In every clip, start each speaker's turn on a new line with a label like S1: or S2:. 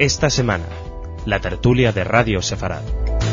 S1: Esta semana, la tertulia de Radio Sefarad.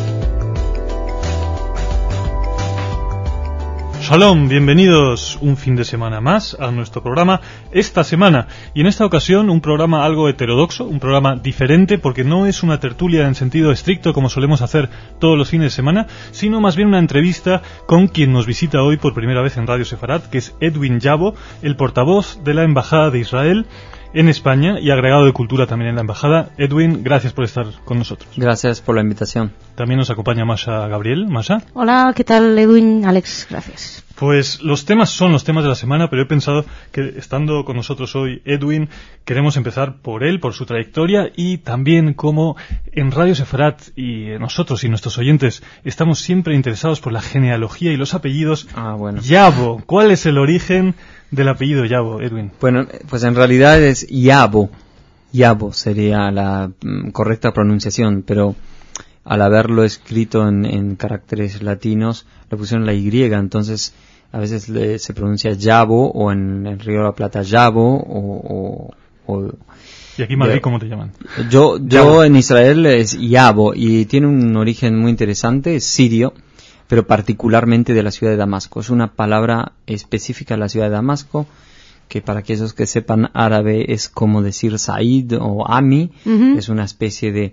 S2: Shalom, bienvenidos un fin de semana más a nuestro programa Esta Semana. Y en esta ocasión un programa algo heterodoxo, un programa diferente porque no es una tertulia en sentido estricto como solemos hacer todos los fines de semana, sino más bien una entrevista con quien nos visita hoy por primera vez en Radio Sefarad, que es Edwin Yabo, el portavoz de la Embajada de Israel en España y agregado de Cultura también en la Embajada. Edwin, gracias por estar con nosotros.
S3: Gracias por la invitación.
S2: También nos acompaña Masha Gabriel. Masha.
S4: Hola, ¿qué tal, Edwin? Alex, gracias.
S2: Pues los temas son los temas de la semana, pero he pensado que estando con nosotros hoy Edwin, queremos empezar por él, por su trayectoria y también como en Radio Sefarad y nosotros y nuestros oyentes estamos siempre interesados por la genealogía y los apellidos.
S3: Bueno.
S2: Yabo, ¿cuál es el origen del apellido Yabo, Edwin?
S3: Bueno, pues en realidad es Yabo. Yabo sería la correcta pronunciación, pero al haberlo escrito en caracteres latinos, le pusieron la Y, entonces a veces se pronuncia Yabo, o en el Río de la Plata Yabo, o
S2: ¿Y aquí en Madrid cómo te llaman?
S3: Yo en Israel es Yabo, y tiene un origen muy interesante, es sirio, pero particularmente de la ciudad de Damasco. Es una palabra específica de la ciudad de Damasco, que para aquellos que sepan árabe es como decir Said o Ami. Es una especie de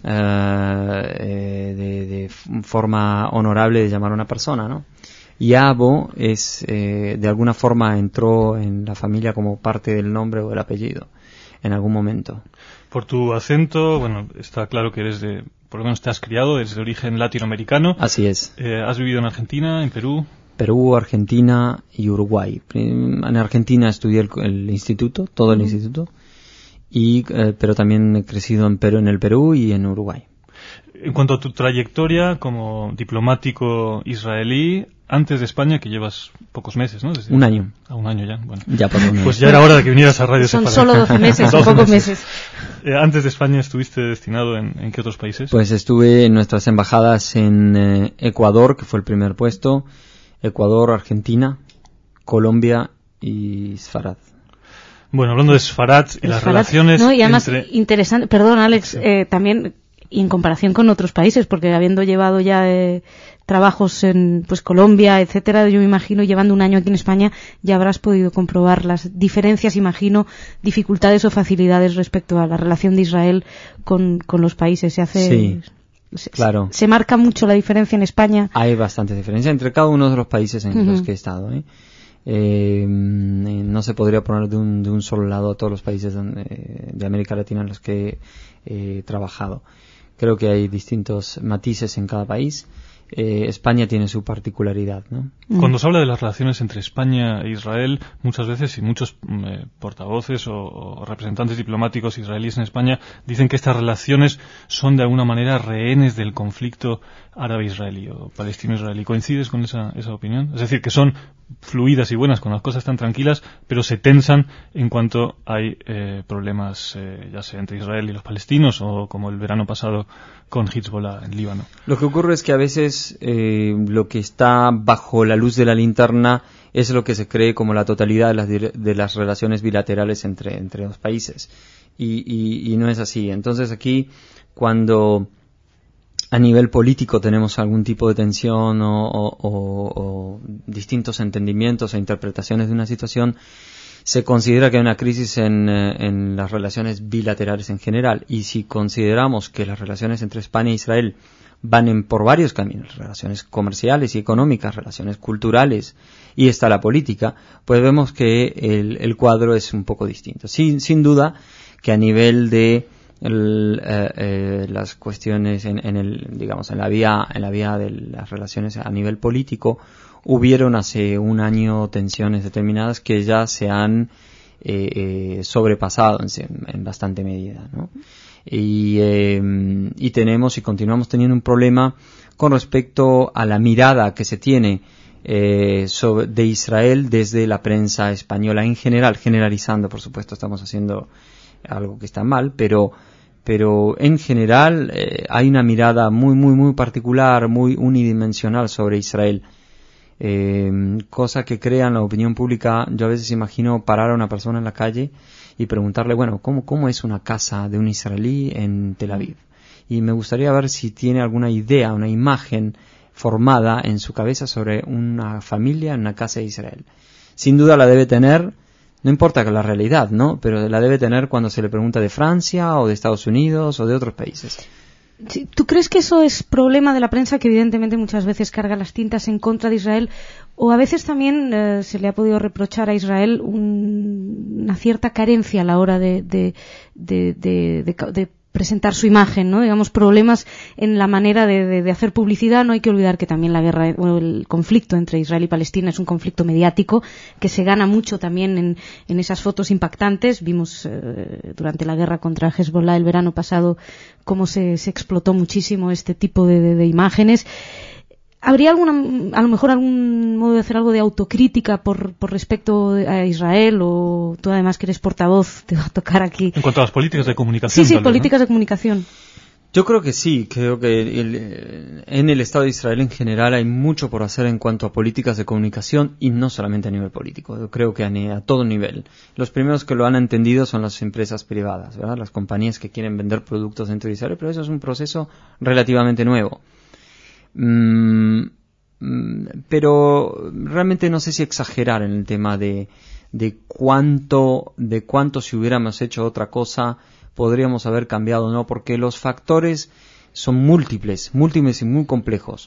S3: forma honorable de llamar a una persona, ¿no? Yabo es, de alguna forma entró en la familia como parte del nombre o del apellido, en algún momento.
S2: Por tu acento, bueno, está claro que eres por lo menos te has criado, eres de origen latinoamericano.
S3: Así es.
S2: ¿Has vivido en Argentina, en Perú?
S3: Perú, Argentina y Uruguay. En Argentina estudié el instituto, todo el instituto, pero también he crecido en el Perú y en Uruguay.
S2: En cuanto a tu trayectoria como diplomático israelí, antes de España, que llevas pocos meses, ¿no?
S3: Un año.
S2: Un año ya, bueno.
S3: Ya por un año.
S2: Pues ya era hora de que vinieras a Radio Sefarad.
S4: Son solo 12 meses, pocos meses.
S2: Antes de España, ¿estuviste destinado en qué otros países?
S3: Pues estuve en nuestras embajadas en Ecuador, que fue el primer puesto, Ecuador, Argentina, Colombia y Sefarad.
S2: Bueno, hablando de Sefarad y las relaciones...
S4: No, y además, interesante, perdón Alex, sí. También, y en comparación con otros países, porque habiendo llevado ya trabajos en pues Colombia, etcétera, yo me imagino, llevando un año aquí en España, ya habrás podido comprobar las diferencias, imagino, dificultades o facilidades respecto a la relación de Israel con los países.
S3: Sí. Claro.
S4: ¿Se marca mucho la diferencia en España?
S3: Hay bastante diferencia entre cada uno de los países en los que he estado. No se podría poner de un solo lado a todos los países de América Latina en los que he trabajado. Creo que hay distintos matices en cada país. España tiene su particularidad, ¿no?
S2: Cuando se habla de las relaciones entre España e Israel, muchas veces y muchos portavoces o representantes diplomáticos israelíes en España dicen que estas relaciones son de alguna manera rehenes del conflicto árabe-israelí o palestino-israelí. ¿Coincides con esa opinión? Es decir, que son fluidas y buenas cuando las cosas están tranquilas, pero se tensan en cuanto hay problemas, ya sea entre Israel y los palestinos o como el verano pasado con Hezbollah en Líbano.
S3: Lo que ocurre es que a veces lo que está bajo la luz de la linterna es lo que se cree como la totalidad de las relaciones bilaterales entre los países. Y no es así. Entonces aquí, cuando a nivel político tenemos algún tipo de tensión o distintos entendimientos o interpretaciones de una situación, se considera que hay una crisis en las relaciones bilaterales en general. Y si consideramos que las relaciones entre España e Israel van por varios caminos, relaciones comerciales y económicas, relaciones culturales, y está la política, pues vemos que el cuadro es un poco distinto. Sin duda que a nivel de las cuestiones en la vía de las relaciones a nivel político, hubieron hace un año tensiones determinadas que ya se han sobrepasado en bastante medida, ¿no? Y tenemos y continuamos teniendo un problema con respecto a la mirada que se tiene de Israel desde la prensa española en general, generalizando, por supuesto, estamos haciendo algo que está mal, pero en general hay una mirada muy particular, muy unidimensional sobre Israel. cosa que crea en la opinión pública. Yo a veces imagino parar a una persona en la calle y preguntarle, bueno, ¿cómo es una casa de un israelí en Tel Aviv? Y me gustaría ver si tiene alguna idea, una imagen formada en su cabeza sobre una familia en una casa de Israel. Sin duda la debe tener, no importa que la realidad, ¿no? Pero la debe tener cuando se le pregunta de Francia o de Estados Unidos o de otros países.
S4: ¿Tú crees que eso es problema de la prensa, que evidentemente muchas veces carga las tintas en contra de Israel? O a veces también se le ha podido reprochar a Israel una cierta carencia a la hora de presentar su imagen, ¿no? Digamos, problemas en la manera de hacer publicidad. No hay que olvidar que también la guerra, o el conflicto entre Israel y Palestina es un conflicto mediático que se gana mucho también en esas fotos impactantes. Vimos durante la guerra contra Hezbollah el verano pasado cómo se explotó muchísimo este tipo de imágenes. ¿Habría a lo mejor algún modo de hacer algo de autocrítica por respecto a Israel? O tú, además, que eres portavoz, te va a tocar aquí.
S2: En cuanto a las políticas de comunicación.
S4: Sí,
S2: tal vez,
S4: políticas,
S2: ¿no?,
S4: de comunicación.
S3: Yo creo que sí, creo que en el Estado de Israel en general hay mucho por hacer en cuanto a políticas de comunicación, y no solamente a nivel político. Yo creo que a todo nivel. Los primeros que lo han entendido son las empresas privadas, ¿verdad? Las compañías que quieren vender productos dentro de Israel, pero eso es un proceso relativamente nuevo. Pero realmente no sé si exagerar en el tema de cuánto si hubiéramos hecho otra cosa podríamos haber cambiado, ¿no? Porque los factores son múltiples y muy complejos,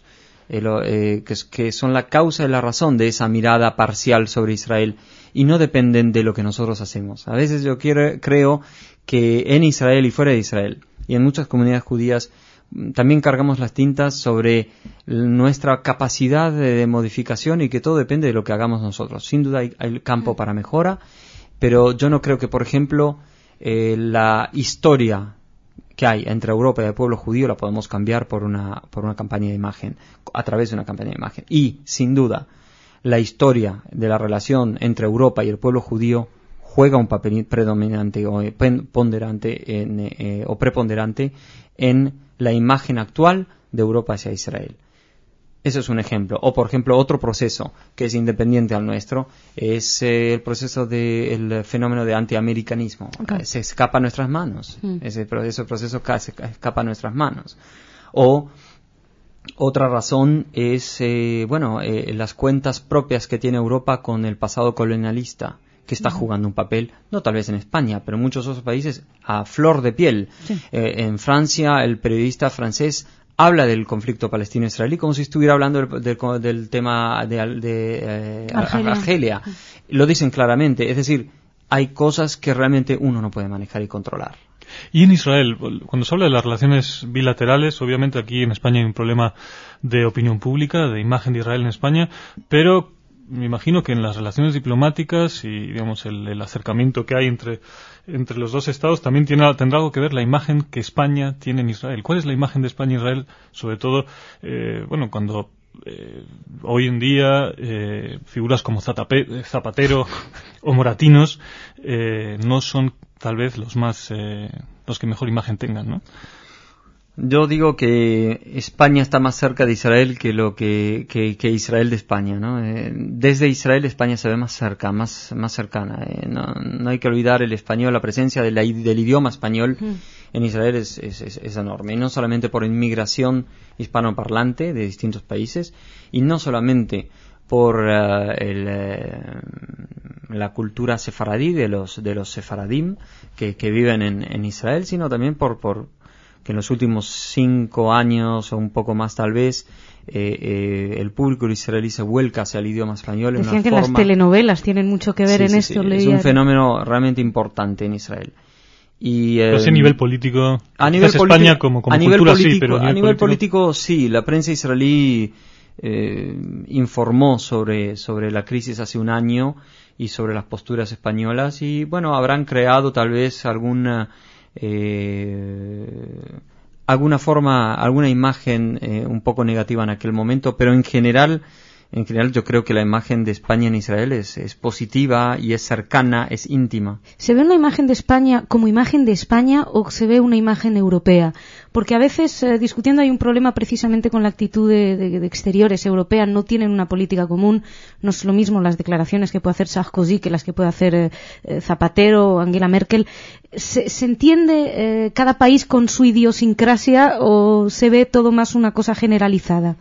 S3: que son la causa y la razón de esa mirada parcial sobre Israel, y no dependen de lo que nosotros hacemos. A veces yo creo que en Israel y fuera de Israel, y en muchas comunidades judías, también cargamos las tintas sobre nuestra capacidad de modificación, y que todo depende de lo que hagamos nosotros. Sin duda hay campo para mejora, pero yo no creo que, por ejemplo, la historia que hay entre Europa y el pueblo judío la podemos cambiar por una campaña de imagen, a través de una campaña de imagen. Y, sin duda, la historia de la relación entre Europa y el pueblo judío juega un papel predominante o preponderante en la imagen actual de Europa hacia Israel. Eso es un ejemplo. O, por ejemplo, otro proceso que es independiente al nuestro es el proceso del fenómeno de antiamericanismo. Okay. Se escapa a nuestras manos. Ese proceso escapa a nuestras manos. O otra razón es las cuentas propias que tiene Europa con el pasado colonialista, que está jugando un papel, no tal vez en España, pero en muchos otros países, a flor de piel. Sí. En Francia, el periodista francés habla del conflicto palestino-israelí como si estuviera hablando del tema de Argelia. Lo dicen claramente. Es decir, hay cosas que realmente uno no puede manejar y controlar.
S2: Y en Israel, cuando se habla de las relaciones bilaterales, obviamente aquí en España hay un problema de opinión pública, de imagen de Israel en España, pero me imagino que en las relaciones diplomáticas y, digamos, el acercamiento que hay entre los dos estados también tendrá algo que ver la imagen que España tiene en Israel. ¿Cuál es la imagen de España en Israel? Sobre todo, cuando hoy en día figuras como Zapatero o Moratinos no son tal vez los que mejor imagen tengan, ¿no?
S3: Yo digo que España está más cerca de Israel que Israel de España, ¿no? Desde Israel España se ve más cerca, más cercana. No hay que olvidar el español, la presencia del idioma español en Israel es enorme. Y no solamente por inmigración hispanoparlante de distintos países, y no solamente por la cultura sefaradí de los sefaradim que viven en Israel, sino también por que en los últimos 5 años o un poco más tal vez el público israelí se vuelca hacia el idioma español.
S4: Decían que las telenovelas tienen mucho que ver en esto.
S3: Sí. Es un fenómeno realmente importante en Israel. Y,
S2: pero a nivel político,
S3: a nivel
S2: España como cultura político, sí, pero
S3: a nivel político sí. La prensa israelí informó sobre la crisis hace un año y sobre las posturas españolas, y bueno, habrán creado tal vez alguna imagen un poco negativa en aquel momento, pero en general en general yo creo que la imagen de España en Israel es positiva y es cercana, es íntima.
S4: ¿Se ve una imagen de España como imagen de España o se ve una imagen europea? Porque a veces, discutiendo, hay un problema precisamente con la actitud de exteriores europea. No tienen una política común. No es lo mismo las declaraciones que puede hacer Sarkozy que las que puede hacer Zapatero o Angela Merkel. ¿Se entiende cada país con su idiosincrasia o se ve todo más una cosa generalizada?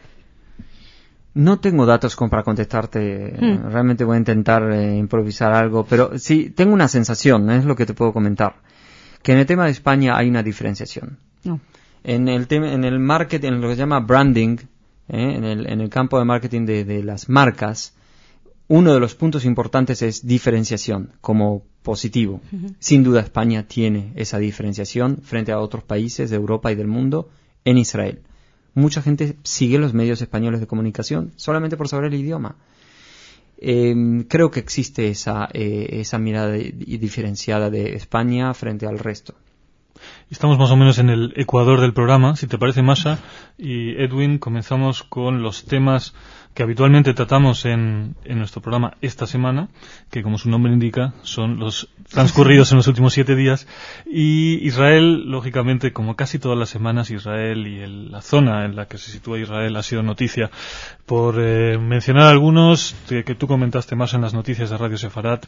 S3: No tengo datos como para contestarte. Realmente voy a intentar improvisar algo, pero sí, tengo una sensación, es lo que te puedo comentar, que en el tema de España hay una diferenciación.
S4: No.
S3: En el marketing, en lo que se llama branding, en el campo de marketing de las marcas, uno de los puntos importantes es diferenciación como positivo. Uh-huh. Sin duda España tiene esa diferenciación frente a otros países de Europa y del mundo en Israel. Mucha gente sigue los medios españoles de comunicación solamente por saber el idioma. Creo que existe esa mirada diferenciada de España frente al resto.
S2: Estamos más o menos en el ecuador del programa. Si te parece, Masha y Edwin, comenzamos con los temas que habitualmente tratamos en nuestro programa esta semana, que como su nombre indica, son los transcurridos en los últimos 7 días. Y Israel, lógicamente, como casi todas las semanas, Israel y la zona en la que se sitúa Israel ha sido noticia. Por mencionar algunos que tú comentaste más en las noticias de Radio Sefarat,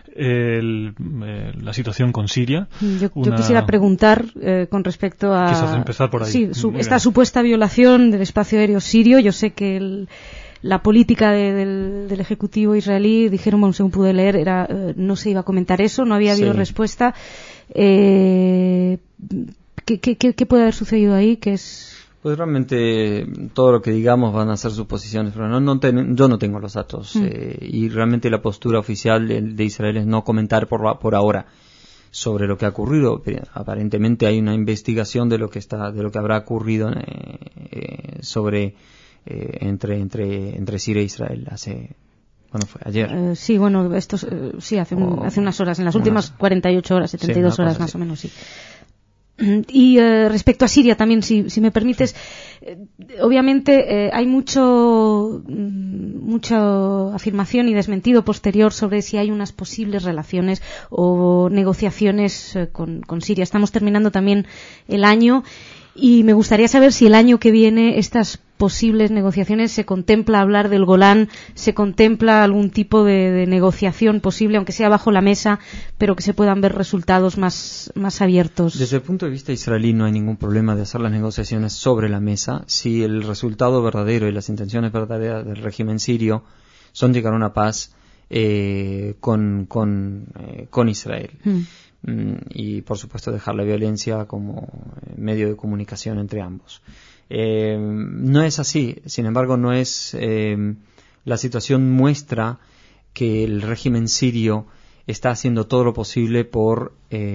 S2: la situación con Siria.
S4: Yo quisiera preguntar con respecto a...
S2: Quizás empezar por ahí.
S4: Sí, esta supuesta violación del espacio aéreo sirio. Yo sé que la política del Ejecutivo israelí, dijeron, bueno, según pude leer, no se iba a comentar eso, no había habido respuesta. ¿Qué puede haber sucedido ahí?
S3: Pues realmente todo lo que digamos van a ser suposiciones, pero yo no tengo los datos. Y realmente la postura oficial de Israel es no comentar por ahora sobre lo que ha ocurrido. Aparentemente hay una investigación de lo que habrá ocurrido entre Siria e Israel ¿cuándo fue? Ayer.
S4: Sí, bueno, esto sí, hace unas horas, en las últimas 48 horas, 72 horas más o menos, sí. Y respecto a Siria también, si me permites, obviamente hay mucha afirmación y desmentido posterior sobre si hay unas posibles relaciones o negociaciones con Siria. Estamos terminando también el año y me gustaría saber si el año que viene estas posibles negociaciones se contempla hablar del Golán, se contempla algún tipo de negociación posible, aunque sea bajo la mesa, pero que se puedan ver resultados más abiertos.
S3: Desde el punto de vista israelí no hay ningún problema de hacer las negociaciones sobre la mesa si el resultado verdadero y las intenciones verdaderas del régimen sirio son llegar a una paz con Israel. Y por supuesto dejar la violencia como medio de comunicación entre ambos. No es así, sin embargo no es la situación muestra que el régimen sirio está haciendo todo lo posible por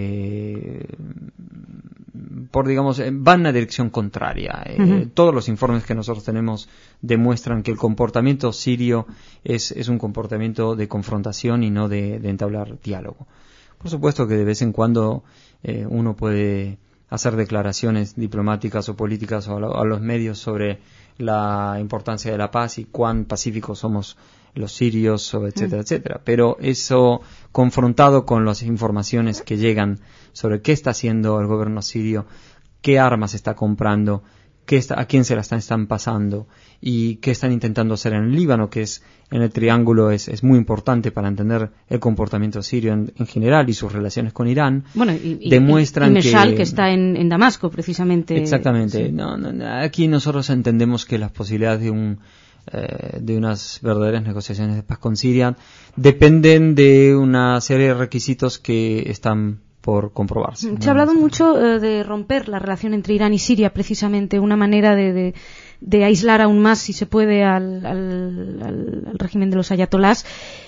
S3: digamos, va en una dirección contraria. Todos los informes que nosotros tenemos demuestran que el comportamiento sirio es un comportamiento de confrontación y no de entablar diálogo. Por supuesto que de vez en cuando uno puede hacer declaraciones diplomáticas o políticas a los medios sobre la importancia de la paz y cuán pacíficos somos los sirios, etcétera, etcétera. Pero eso, confrontado con las informaciones que llegan sobre qué está haciendo el gobierno sirio, qué armas está comprando, a quién se las están pasando y qué están intentando hacer en el Líbano, que es en el triángulo es muy importante para entender el comportamiento sirio en general y sus relaciones con Irán.
S4: Bueno,
S3: demuestran
S4: y Meshal, que está en Damasco, precisamente.
S3: Exactamente.
S4: Sí.
S3: No, aquí nosotros entendemos que las posibilidades de unas verdaderas negociaciones de paz con Siria dependen de una serie de requisitos que están por comprobarse.
S4: Se ha hablado mucho de romper la relación entre Irán y Siria, precisamente una manera de aislar aún más, si se puede, al régimen de los ayatolás.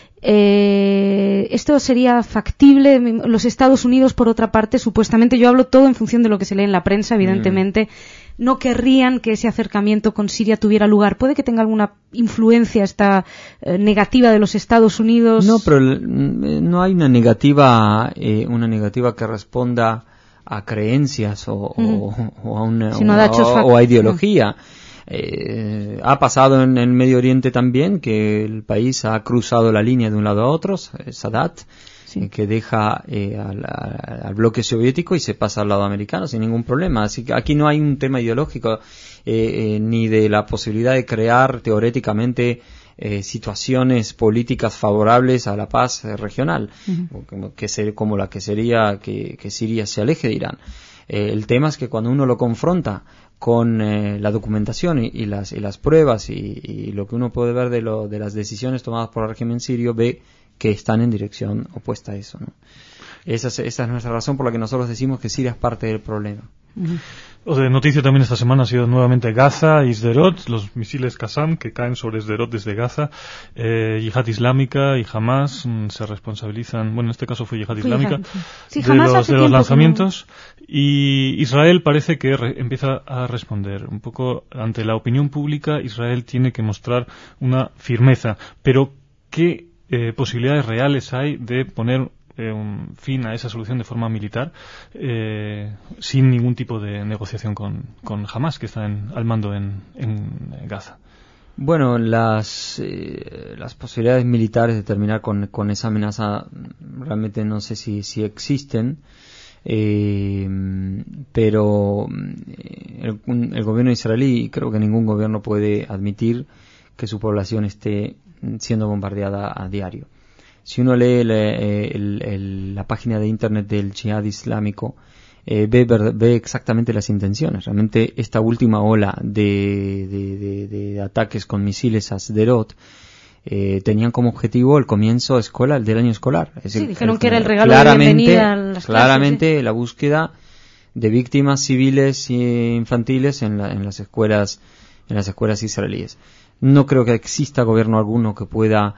S4: ¿Esto sería factible? Los Estados Unidos, por otra parte, supuestamente, yo hablo todo en función de lo que se lee en la prensa, evidentemente, no querrían que ese acercamiento con Siria tuviera lugar. ¿Puede que tenga alguna influencia esta negativa de los Estados Unidos?
S3: No, pero no hay una negativa que responda a creencias o a ideología. Ha pasado en el Medio Oriente también, que el país ha cruzado la línea de un lado a otro, Sadat, que deja al bloque soviético y se pasa al lado americano sin ningún problema. Así que aquí no hay un tema ideológico ni de la posibilidad de crear teoréticamente situaciones políticas favorables a la paz regional, como la que sería que Siria se aleje de Irán. El tema es que cuando uno lo confronta con la documentación y las pruebas y lo que uno puede ver de las decisiones tomadas por el régimen sirio, ve que están en dirección opuesta a eso, ¿no? Esa es nuestra razón por la que nosotros decimos que Siria es parte del problema.
S2: De noticia también esta semana ha sido nuevamente Gaza y Sderot, los misiles Qassam que caen sobre Sderot desde Gaza. Yihad Islámica y Hamas se responsabilizan, bueno, en este caso fue Yihad Islámica, de los lanzamientos. Y Israel parece que empieza a responder un poco ante la opinión pública. Israel tiene que mostrar una firmeza, pero ¿qué posibilidades reales hay de poner un fin a esa solución de forma militar sin ningún tipo de negociación con Hamas, que está al mando en Gaza?
S3: Bueno, las posibilidades militares de terminar con esa amenaza realmente no sé si existen, pero el gobierno israelí, creo que ningún gobierno puede admitir que su población esté siendo bombardeada a diario. Si uno lee la página de internet del Jihad Islámico, ve exactamente las intenciones. Realmente esta última ola de ataques con misiles a Sderot tenían como objetivo el comienzo del año escolar. Es decir,
S4: dijeron que era el regalo de bienvenida a las
S3: claramente
S4: clases,
S3: la búsqueda de víctimas civiles e infantiles en las escuelas israelíes. No creo que exista gobierno alguno que pueda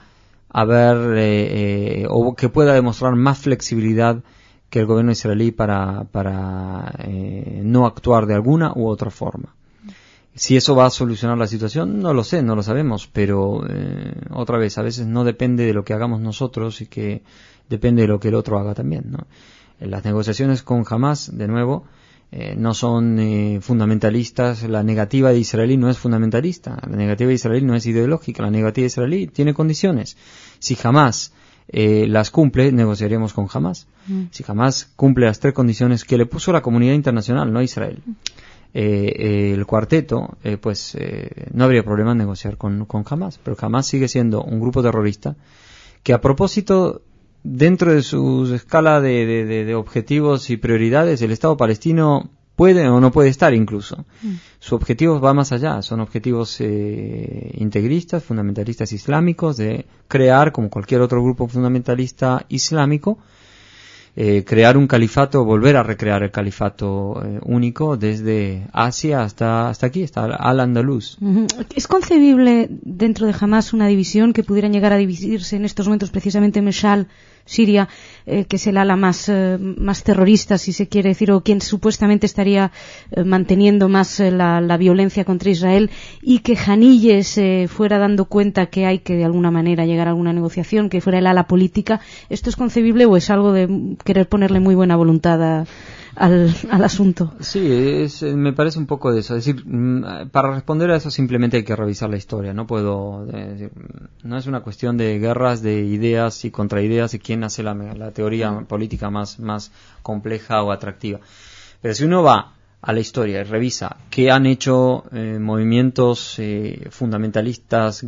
S3: o que pueda demostrar más flexibilidad que el gobierno israelí para no actuar de alguna u otra forma. Si eso va a solucionar la situación, no lo sé, no lo sabemos, pero otra vez, a veces no depende de lo que hagamos nosotros y que depende de lo que el otro haga también, ¿no? Las negociaciones con Hamas, de nuevo, no son fundamentalistas. La negativa de israelí no es fundamentalista, la negativa de israelí no es ideológica, la negativa de israelí tiene condiciones. Si Hamas las cumple, negociaríamos con Hamas. Si Hamas cumple las 3 condiciones que le puso la comunidad internacional, no Israel, el cuarteto, no habría problema en negociar con Hamas. Pero Hamas sigue siendo un grupo terrorista que, a propósito, dentro de su escala de objetivos y prioridades, el Estado palestino puede o no puede estar incluso. Su objetivo va más allá, son objetivos integristas, fundamentalistas islámicos, de crear, como cualquier otro grupo fundamentalista islámico, crear un califato, volver a recrear el califato único desde Asia hasta aquí, hasta Al-Andalus.
S4: ¿Es concebible dentro de Hamas una división que pudiera llegar a dividirse en estos momentos precisamente en Meshal, Siria, que es el ala más terrorista, si se quiere decir, o quien supuestamente estaría manteniendo más la violencia contra Israel, y que Haniyeh se fuera dando cuenta que hay que de alguna manera llegar a alguna negociación, que fuera el ala política? ¿Esto es concebible o es algo de querer ponerle muy buena voluntad al asunto?
S3: Sí, me parece un poco de eso. Es decir, para responder a eso simplemente hay que revisar la historia. No no es una cuestión de guerras, de ideas y contraideas y quién hace la teoría política más compleja o atractiva. Pero si uno va a la historia y revisa qué han hecho movimientos fundamentalistas,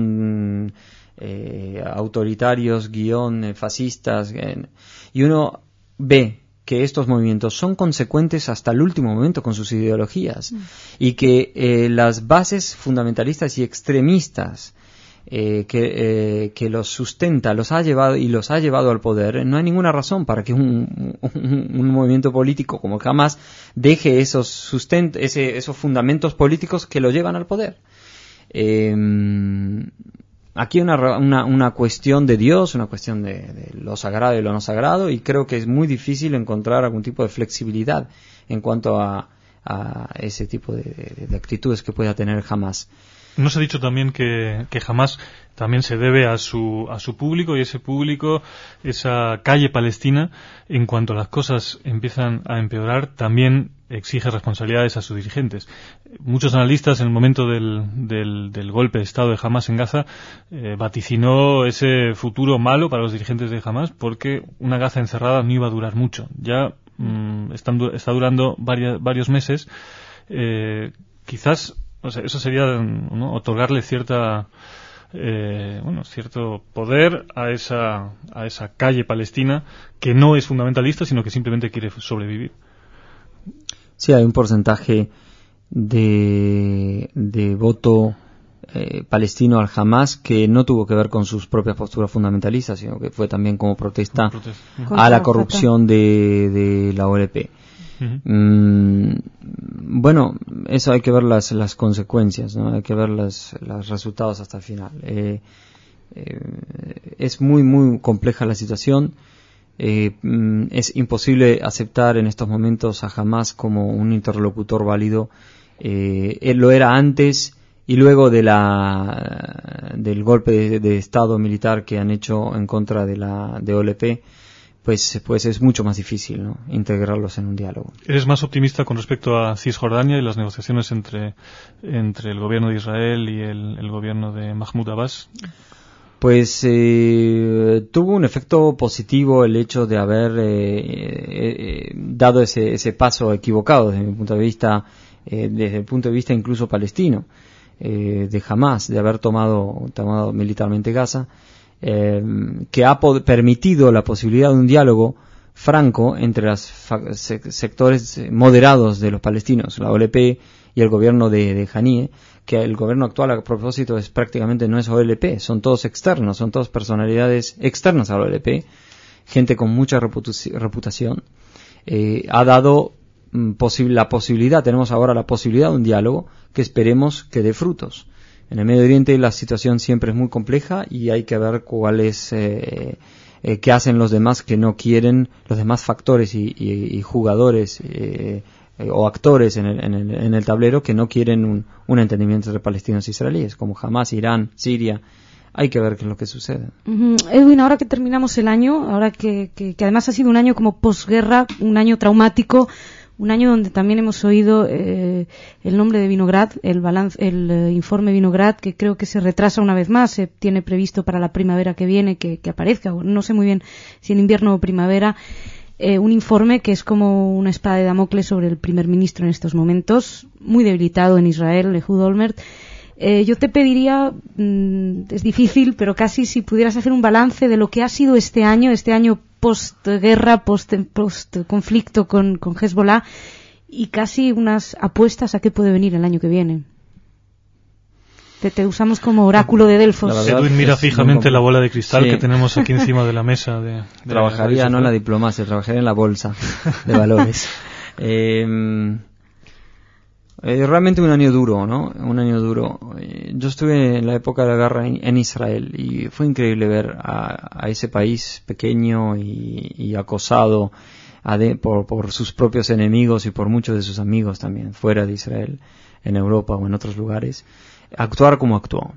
S3: autoritarios, fascistas, y uno ve que estos movimientos son consecuentes hasta el último momento con sus ideologías y que las bases fundamentalistas y extremistas que los sustenta, los ha llevado al poder, no hay ninguna razón para que un movimiento político como Hamas deje esos fundamentos políticos que lo llevan al poder. Aquí hay una cuestión de Dios, una cuestión de lo sagrado y lo no sagrado, y creo que es muy difícil encontrar algún tipo de flexibilidad en cuanto a ese tipo de actitudes que pueda tener Hamas.
S2: Nos ha dicho también que Hamás también se debe a su público, y ese público, esa calle palestina, en cuanto las cosas empiezan a empeorar, también exige responsabilidades a sus dirigentes. Muchos analistas, en el momento del golpe de Estado de Hamás en Gaza, vaticinó ese futuro malo para los dirigentes de Hamás, porque una Gaza encerrada no iba a durar mucho. Ya está durando varios meses. Quizás, o sea, eso sería, ¿no?, otorgarle cierto poder a esa calle palestina, que no es fundamentalista, sino que simplemente quiere sobrevivir.
S3: Sí, hay un porcentaje de voto palestino al Hamás que no tuvo que ver con sus propias posturas fundamentalistas, sino que fue también como protesta a la corrupción de la OLP. Bueno, eso hay que ver las consecuencias, ¿no? Hay que ver los resultados hasta el final. Es muy, muy compleja la situación. Es imposible aceptar en estos momentos a Hamás como un interlocutor válido. Él lo era antes y luego del golpe de Estado militar que han hecho en contra de OLP. Pues es mucho más difícil, ¿no?, integrarlos en un diálogo.
S2: ¿Eres más optimista con respecto a Cisjordania y las negociaciones entre el gobierno de Israel y el gobierno de Mahmoud Abbas?
S3: Pues tuvo un efecto positivo el hecho de haber dado ese paso equivocado desde mi punto de vista, desde el punto de vista incluso palestino, de Hamás, de haber tomado militarmente Gaza, que ha permitido la posibilidad de un diálogo franco entre los sectores moderados de los palestinos, la OLP y el gobierno de Haniyeh, que el gobierno actual, a propósito, prácticamente no es OLP, son todos externos, son todas personalidades externas a la OLP, gente con mucha reputación. Ha dado tenemos ahora la posibilidad de un diálogo que esperemos que dé frutos. En el Medio Oriente la situación siempre es muy compleja y hay que ver qué hacen los demás que no quieren, los demás factores y jugadores o actores en el tablero que no quieren un entendimiento entre palestinos e israelíes, como Hamás, Irán, Siria. Hay que ver qué es lo que sucede.
S4: Edwin, ahora que terminamos el año, ahora que además ha sido un año como posguerra, un año traumático, un año donde también hemos oído el nombre de Vinograd, el informe Vinograd, que creo que se retrasa una vez más, se tiene previsto para la primavera que viene que aparezca, no sé muy bien si en invierno o primavera, un informe que es como una espada de Damocles sobre el primer ministro en estos momentos, muy debilitado en Israel, Ehud Olmert. Yo te pediría, es difícil, pero casi si pudieras hacer un balance de lo que ha sido este año postguerra, post-conflicto con Hezbollah, y casi unas apuestas a qué puede venir el año que viene. Te usamos como oráculo de Delfos.
S2: Edwin mira fijamente la bola de cristal que tenemos aquí encima de la mesa.
S3: Trabajaría no en la diplomacia, trabajaría en la bolsa de valores. Realmente un año duro, ¿no? Un año duro. Yo estuve en la época de la guerra en Israel y fue increíble ver a ese país pequeño y acosado por sus propios enemigos y por muchos de sus amigos también, fuera de Israel, en Europa o en otros lugares, actuar como actuó.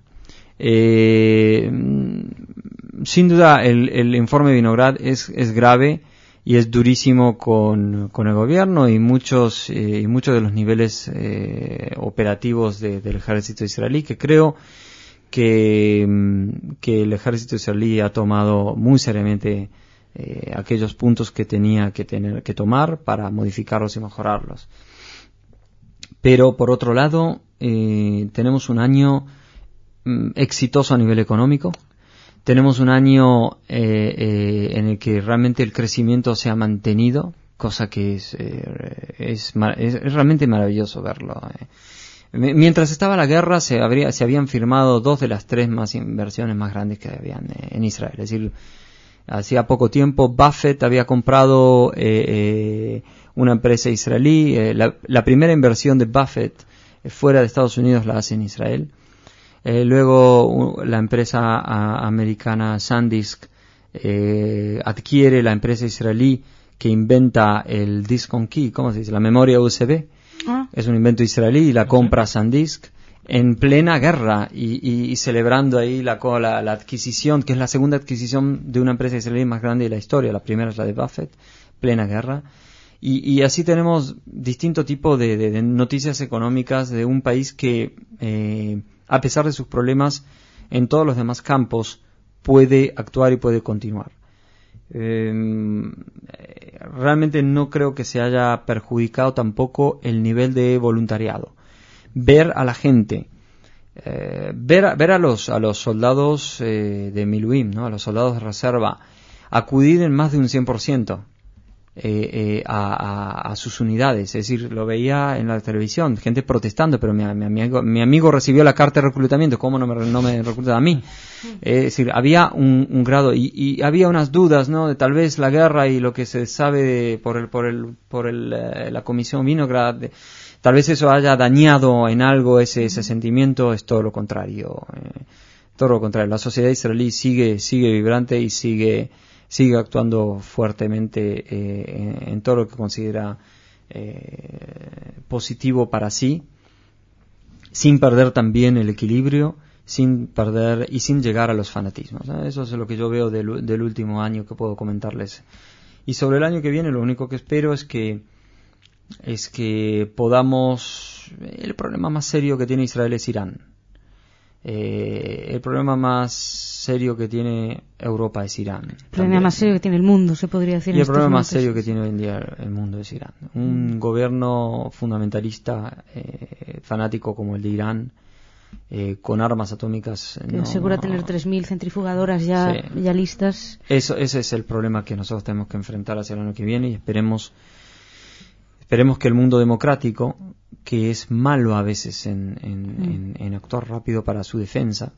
S3: Sin duda el informe de Vinograd es grave y es durísimo con el gobierno y muchos de los niveles operativos del ejército israelí, que creo que el ejército israelí ha tomado muy seriamente aquellos puntos que tenía que tomar para modificarlos y mejorarlos. Pero por otro lado, tenemos un año exitoso a nivel económico. Tenemos un año en el que realmente el crecimiento se ha mantenido, cosa que es realmente maravilloso verlo. Mientras estaba la guerra se habían firmado 2 de las 3 inversiones más grandes que habían en Israel. Es decir, hacía poco tiempo Buffett había comprado una empresa israelí. La primera inversión de Buffett fuera de Estados Unidos la hace en Israel. Luego la empresa americana SanDisk adquiere la empresa israelí que inventa el Disk on Key, ¿cómo se dice? La memoria USB. Es un invento israelí y la compra SanDisk. en plena guerra y celebrando ahí la adquisición, que es la segunda adquisición de una empresa israelí más grande de la historia. La primera es la de Buffett, plena guerra. Y así tenemos distinto tipo de noticias económicas de un país que, a pesar de sus problemas en todos los demás campos, puede actuar y puede continuar. Realmente no creo que se haya perjudicado tampoco el nivel de voluntariado. Ver a la gente, ver a los soldados de Miluim, ¿no? A los soldados de reserva, acudir en más de un 100% a sus unidades. Es decir, lo veía en la televisión, gente protestando, pero mi amigo recibió la carta de reclutamiento, ¿cómo no me recluta a mí? Es decir, había un grado y había unas dudas, ¿no? De tal vez la guerra y lo que se sabe por la comisión Vinograd, tal vez eso haya dañado en algo ese sentimiento. Es todo lo contrario. Todo lo contrario. La sociedad israelí sigue vibrante y sigue actuando fuertemente en todo lo que considera positivo para sí, sin perder también el equilibrio, sin llegar a los fanatismos. Eso es lo que yo veo del último año que puedo comentarles. Y sobre el año que viene, lo único que espero es que podamos... El problema más serio que tiene Israel es Irán. El problema más serio que tiene Europa es Irán.
S4: El problema más serio que tiene el mundo, se podría decir.
S3: Y el problema más serio que tiene hoy en día el mundo es Irán. Un gobierno fundamentalista, fanático como el de Irán, con armas atomicas.
S4: Que asegura tener 3.000 centrifugadoras ya listas.
S3: Ese es el problema que nosotros tenemos que enfrentar hacia el año que viene, y esperemos que el mundo democrático, que es malo a veces en actuar rápido para su defensa,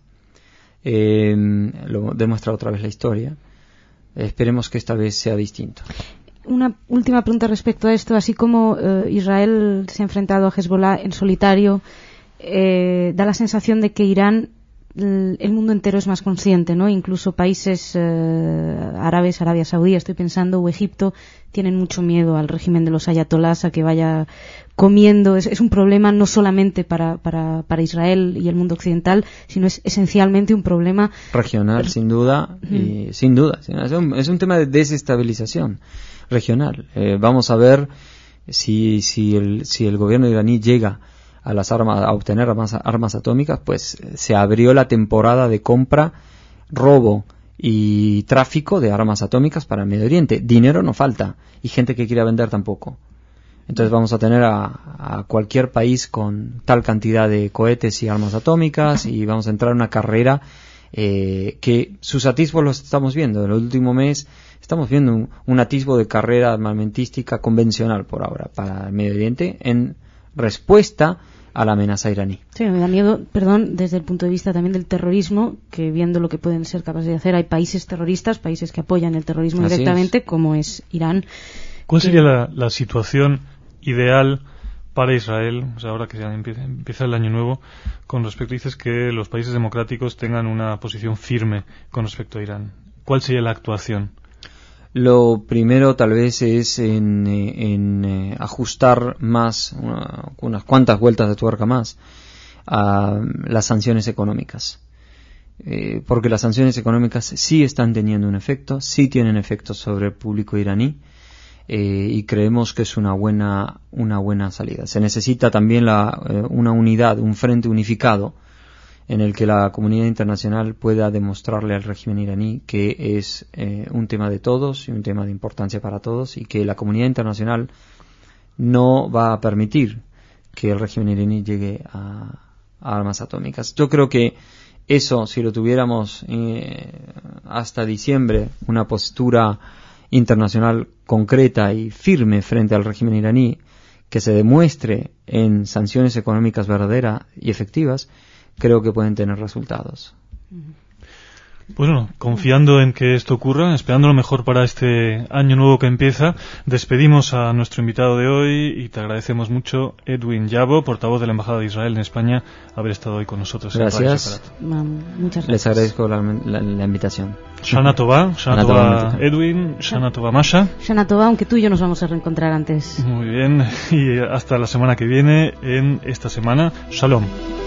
S3: lo demuestra otra vez la historia. Esperemos que esta vez sea distinto.
S4: Una última pregunta respecto a esto. Así como Israel se ha enfrentado a Hezbollah en solitario, da la sensación de que Irán, el mundo entero es más consciente, ¿no? Incluso países árabes, Arabia Saudí, estoy pensando, o Egipto, tienen mucho miedo al régimen de los ayatolás, a que vaya comiendo. Es un problema no solamente para Israel y el mundo occidental, sino es esencialmente un problema
S3: regional, sin duda. Y sin duda. Es un tema de desestabilización regional. Vamos a ver si el gobierno iraní llega a obtener armas atómicas, pues se abrió la temporada de compra, robo y tráfico de armas atómicas para el Medio Oriente. Dinero no falta y gente que quiera vender tampoco. Entonces vamos a tener a cualquier país con tal cantidad de cohetes y armas atómicas, y vamos a entrar en una carrera que sus atisbos los estamos viendo. En el último mes estamos viendo un atisbo de carrera armamentística convencional por ahora para el Medio Oriente en respuesta a la amenaza iraní.
S4: Sí, me da miedo, desde el punto de vista también del terrorismo, que viendo lo que pueden ser capaces de hacer, hay países terroristas, países que apoyan el terrorismo directamente, como es Irán.
S2: ¿Cuál sería la situación ideal para Israel, o sea, ahora que ya empieza el año nuevo, con respecto, dices que los países democráticos tengan una posición firme con respecto a Irán? ¿Cuál sería la actuación?
S3: Lo primero tal vez es en ajustar más, unas cuantas vueltas de tuerca más, a las sanciones económicas. Porque las sanciones económicas sí están teniendo un efecto, sí tienen efecto sobre el público iraní, y creemos que es una buena salida. Se necesita también una unidad, un frente unificado, en el que la comunidad internacional pueda demostrarle al régimen iraní que es un tema de todos y un tema de importancia para todos, y que la comunidad internacional no va a permitir que el régimen iraní llegue a armas atómicas. Yo creo que eso, si lo tuviéramos hasta diciembre, una postura internacional concreta y firme frente al régimen iraní, que se demuestre en sanciones económicas verdaderas y efectivas, creo que pueden tener resultados.
S2: Pues bueno, confiando en que esto ocurra, esperando lo mejor para este año nuevo que empieza, despedimos a nuestro invitado de hoy y te agradecemos mucho, Edwin Yabo, portavoz de la Embajada de Israel en España, haber estado hoy con nosotros.
S3: Gracias.
S4: Muchas gracias.
S3: Les agradezco la invitación.
S2: Shana Tova, Edwin, Shana Tova Masha.
S4: Shana Tova, aunque tú y yo nos vamos a reencontrar antes.
S2: Muy bien, y hasta la semana que viene, en esta semana. Shalom.